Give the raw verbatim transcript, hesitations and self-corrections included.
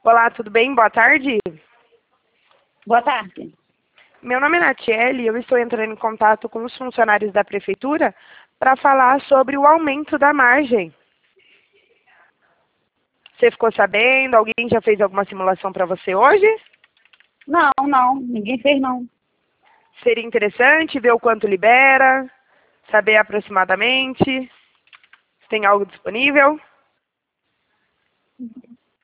Olá, tudo bem? Boa tarde. Boa tarde. Meu nome é Natiele e eu estou entrando em contato com os funcionários da Prefeitura para falar sobre o aumento da margem. Você ficou sabendo? Alguém já fez alguma simulação para você hoje? Não, não, ninguém fez não. Seria interessante ver o quanto libera, saber aproximadamente se tem algo disponível.